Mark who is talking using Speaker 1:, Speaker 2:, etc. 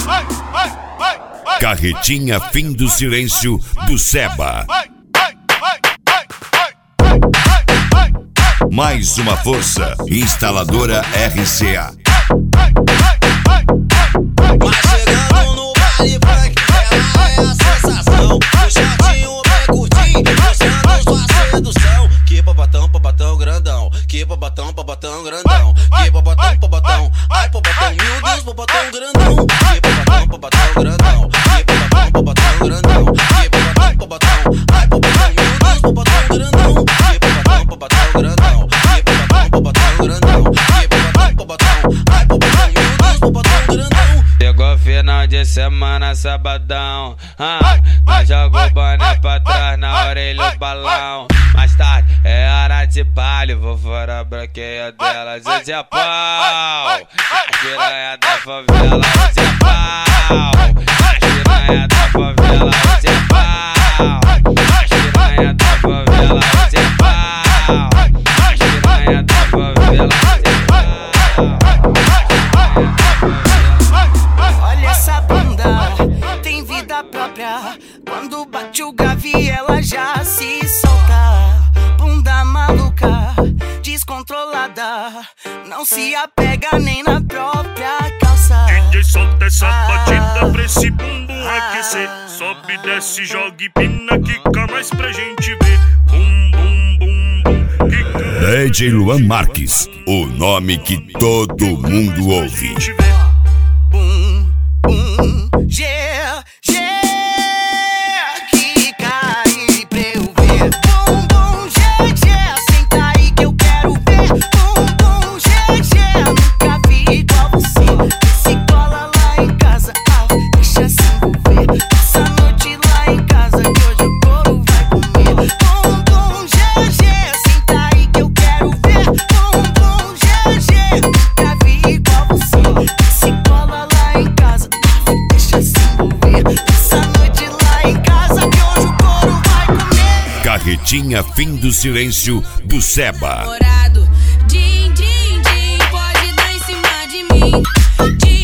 Speaker 1: Carretinha Fim do Silêncio do Seba. Mais uma força, Instaladora RCA.
Speaker 2: Mas chegando no baile funk, ela é a sensação. O chatinho bem curtinho, mostrando sua sedução. Que babatão grandão. Que babatão grandão. Que babatão, ai babatão, meu Deus, babatão grandão. Que babatão grandão. Que babatão grandão. Que babatão, ai babatão, meu Deus, babatão grandão. Que babatão grandão. Que babatão grandão. Que babatão, ai babatão, meu Deus, babatão grandão.
Speaker 3: Chegou final de semana, sabadão. Nós joga o boné pra trás, na orelha o balão. Mais tarde é hora de baile, vou fora a branqueia dela. Hoje é pau, a piranha da favela. Hoje é pau, a piranha da favela. Hoje é pau, a piranha da favela. Hoje é pau, a piranha da favela.
Speaker 4: Olha essa bunda, tem vida própria. Quando bate o gavi, ela já se solta. Bunda maluca, descontrolada, não se apega nem na própria calça.
Speaker 5: DJ solta essa batida pra esse bumbum aquecer. Sobe, desce, joga e pina, quica mais pra gente ver. Bum, bum, bum, bum, quica.
Speaker 1: DJ Luan Marques, o nome que todo mundo ouve.
Speaker 4: Bum, bum, yeah, yeah. Quica aí pra eu ver. Bum, bum, yeah, yeah. Senta aí que eu quero ver. Bum, bum, yeah, yeah. Nunca vi igual você. Se cola lá em casa, deixa se envolver. Essa noite lá em casa, que hoje o couro vai comer. Bum, bum, yeah, yeah. Senta aí que eu quero ver. Bum, bum, yeah, yeah. Nunca vi igual você. Se cola lá em casa, deixa se envolver. Essa noite lá em casa, que hoje o couro vai comer.
Speaker 1: Carretinha Fim do Silêncio do Seba.
Speaker 6: Din, din, din, pode dar em cima de mim. Din,